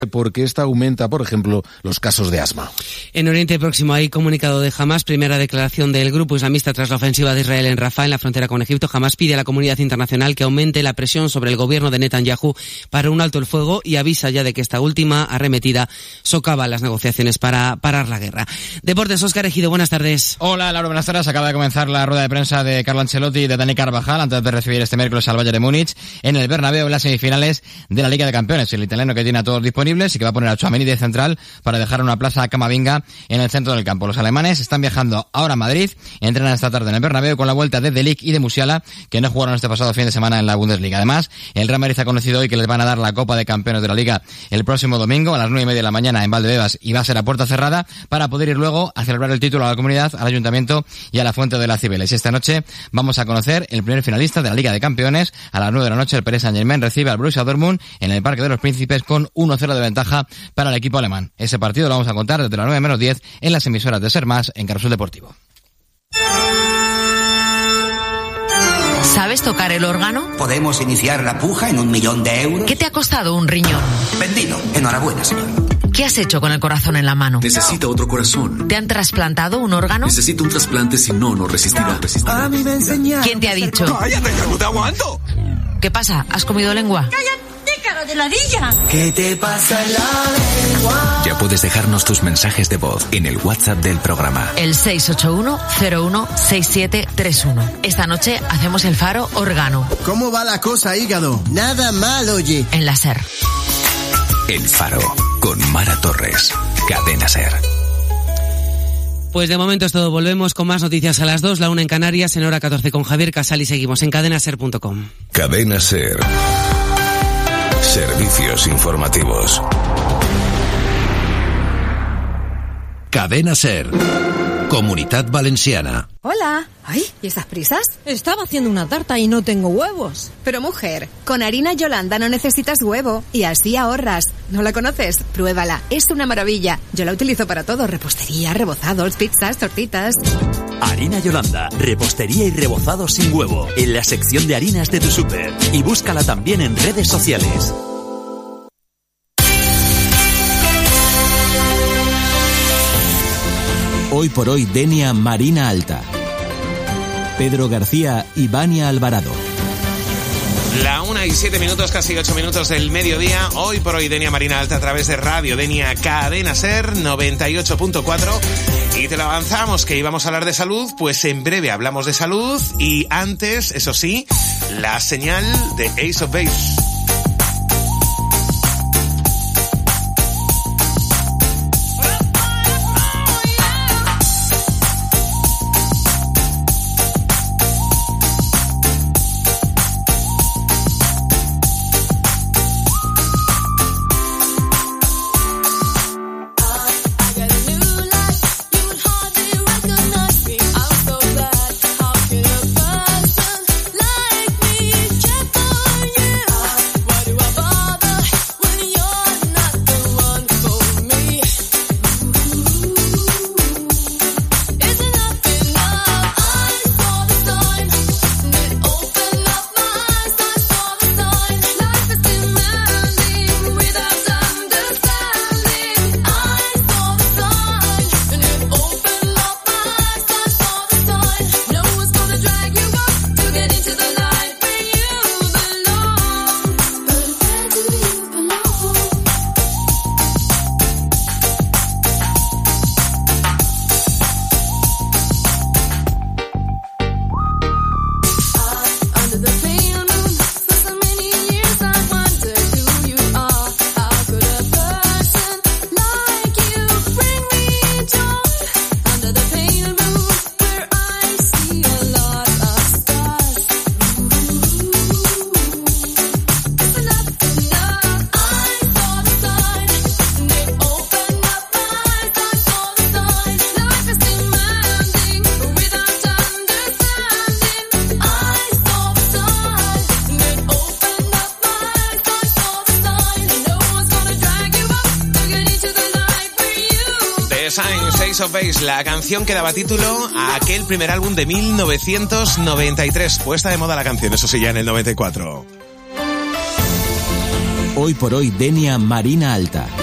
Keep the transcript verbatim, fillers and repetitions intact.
porque esta aumenta, por ejemplo, los casos de asma. En Oriente Próximo hay comunicado de Hamás, primera declaración del grupo islamista tras la ofensiva de Israel en Rafah, en la frontera con Egipto. Hamás pide a la comunidad internacional que aumente la presión sobre el gobierno de Netanyahu para un alto el fuego y avisa ya de que esta última arremetida socava las negociaciones para parar la guerra. Deportes, Óscar Ejido, buenas tardes. Hola, Laura, buenas tardes. Acaba de comenzar la rueda de prensa de Carlo Ancelotti y de Dani Carvajal antes de recibir este miércoles al Bayern de Múnich en el Bernabéu en las semifinales de la Liga de Campeones. El italiano que tiene a todos disponibles y que va a poner a Tchouaméni de central para dejar una plaza a Camavinga en el centro del campo. Los alemanes están viajando ahora a Madrid, entrenan esta tarde en el Bernabéu con la vuelta de De Ligt y de Musiala, que no jugaron este pasado fin de semana en la Bundesliga. Además, el Real Madrid ha conocido hoy que les van a dar la Copa de Campeones de la Liga el próximo domingo a las nueve y media de la mañana en Valdebebas y va a ser a puerta cerrada para poder ir luego a celebrar el título a la comunidad, al ayuntamiento y a la Fuente de las Cibeles. Y esta noche vamos a conocer el primer finalista de la Liga de Campeones. A las nueve de la noche el Paris Saint-Germain recibe al Borussia Dortmund en el Parque de los Príncipes con uno cero de ventaja para el equipo alemán. Ese partido lo vamos a contar desde las nueve menos diez en las emisoras de Ser Más en Carrusel Deportivo. ¿Sabes tocar el órgano? ¿Podemos iniciar la puja en un millón de euros? ¿Qué te ha costado un riñón? Vendido. Enhorabuena, señor. ¿Qué has hecho con el corazón en la mano? Necesita otro corazón. ¿Te han trasplantado un órgano? Necesito un trasplante, si no, no resistirá. A mí me enseñaron. ¿Quién te ha dicho? ¡Cállate, ya no te aguanto! ¿Qué pasa? ¿Has comido lengua? ¡Cállate, cara de ladilla! ¿Qué te pasa en la lengua? Ya puedes dejarnos tus mensajes de voz en el WhatsApp del programa. El seis ocho uno cero uno seis siete tres uno. Esta noche hacemos el Faro Órgano. ¿Cómo va la cosa, hígado? Nada mal, oye. En la Ser. El Faro, con Mara Torres. Cadena Ser. Pues de momento es todo. Volvemos con más noticias a las dos, la una en Canarias, en hora catorce con Javier Casal y seguimos en cadena ser punto com. Cadena Ser. Servicios informativos. Cadena Ser. Comunitat Valenciana. Hola. Ay, ¿y esas prisas? Estaba haciendo una tarta y no tengo huevos. Pero mujer, con harina Yolanda no necesitas huevo y así ahorras. ¿No la conoces? Pruébala, es una maravilla. Yo la utilizo para todo, repostería, rebozados, pizzas, tortitas. Harina Yolanda, repostería y rebozados sin huevo, en la sección de harinas de tu súper. Y búscala también en redes sociales. Hoy por hoy, Denia Marina Alta. Pedro García y Vania Alvarado. La una y siete minutos, casi ocho minutos del mediodía. Hoy por hoy, Denia Marina Alta a través de Radio Denia Cadena Ser noventa y ocho punto cuatro. Y te lo avanzamos que íbamos a hablar de salud, pues en breve hablamos de salud. Y antes, eso sí, la señal de Ace of Base. Ace of Base, la canción que daba título a aquel primer álbum de mil novecientos noventa y tres. Puesta de moda la canción, eso sí, ya en el noventa y cuatro. Hoy por hoy Denia Marina Alta.